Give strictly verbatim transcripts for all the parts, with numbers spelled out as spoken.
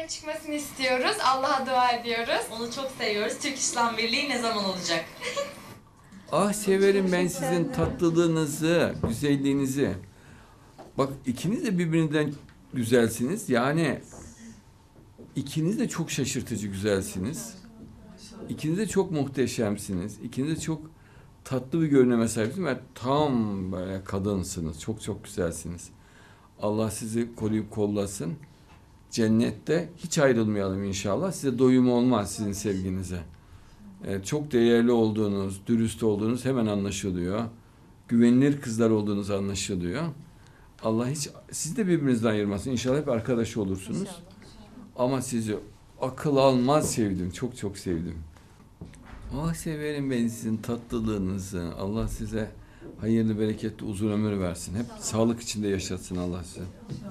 öne çıkmasını istiyoruz. Allah'a dua ediyoruz. Onu çok seviyoruz. Türk-İslam Birliği ne zaman olacak? Ah severim ben sizin tatlılığınızı, güzelliğinizi. Bak ikiniz de birbirinden güzelsiniz. Yani ikiniz de çok şaşırtıcı güzelsiniz. İkiniz de çok muhteşemsiniz. İkiniz de çok tatlı bir görünüme sahipsiniz ve tam böyle kadınsınız. Çok çok güzelsiniz. Allah sizi koruyup kollasın. Cennette hiç ayrılmayalım inşallah. Size doyum olmaz sizin sevginize. Ee, çok değerli olduğunuz, dürüst olduğunuz hemen anlaşılıyor. Güvenilir kızlar olduğunuz anlaşılıyor. Allah hiç siz de birbirinizden ayırmasın. İnşallah hep arkadaş olursunuz. İnşallah. Ama sizi akıl almaz sevdim. Çok çok sevdim. Ah severim ben sizin tatlılığınızı. Allah size hayırlı, bereketli, uzun ömür versin. Hep sağlık içinde yaşatsın Allah size.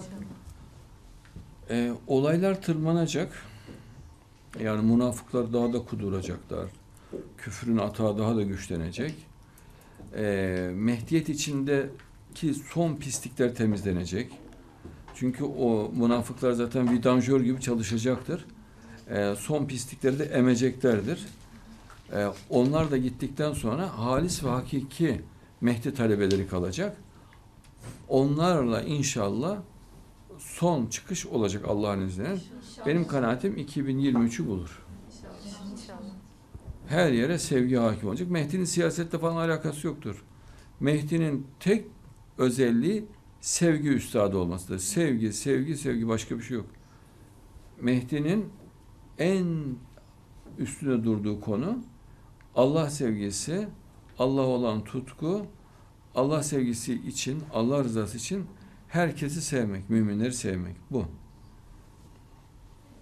Ee, olaylar tırmanacak. Yani münafıklar daha da kuduracaklar. Küfrün atağı daha da güçlenecek. Ee, Mehdiyet içindeki son pislikler temizlenecek. Çünkü o münafıklar zaten vidanjör gibi çalışacaktır. Ee, son pislikleri de emeceklerdir. Ee, onlar da gittikten sonra halis ve hakiki Mehdi talebeleri kalacak. Onlarla inşallah son çıkış olacak Allah'ın izniyle. Benim kanaatim iki bin yirmi üçü bulur. Her yere sevgi hakim olacak. Mehdi'nin siyasette falan alakası yoktur. Mehdi'nin tek özelliği sevgi üstadı olmasıdır. Sevgi, sevgi, sevgi, başka bir şey yok. Mehdi'nin en üstüne durduğu konu Allah sevgisi, Allah olan tutku, Allah sevgisi için, Allah rızası için herkesi sevmek, müminleri sevmek. Bu.